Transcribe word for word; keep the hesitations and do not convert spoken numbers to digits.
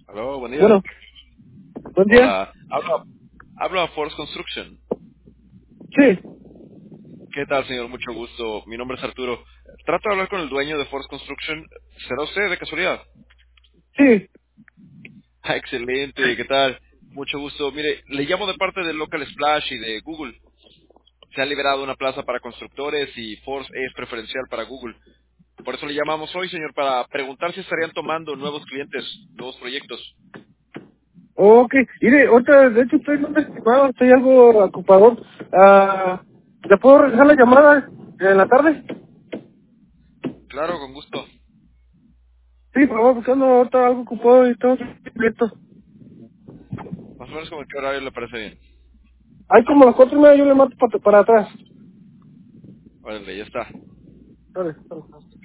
Aló, buen día. Bueno, buen día. Hola, hablo, hablo a Force Construction. Sí, ¿Qué tal, señor? Mucho gusto. Mi nombre es Arturo. Trato de hablar con el dueño de Force Construction. ¿Será usted de casualidad? sí. Ah, excelente. ¿Qué tal? Mucho gusto. Mire, le llamo de parte de Local Splash y de Google. Se ha liberado una plaza para constructores y Force es preferencial para Google. Por eso le llamamos hoy, señor, para preguntar si estarían tomando nuevos clientes, nuevos proyectos. Ok, mire, ahorita, de hecho, estoy no estimado, estoy algo ocupado. Ah, ¿Le puedo regresar la llamada en la tarde? Claro, con gusto. Sí, por favor, buscando ahorita algo ocupado y todo listo. Más o menos como en qué horario le parece bien. Hay como las cuatro y media, yo le mato para, para atrás. Órale, ya está. Vale, vale.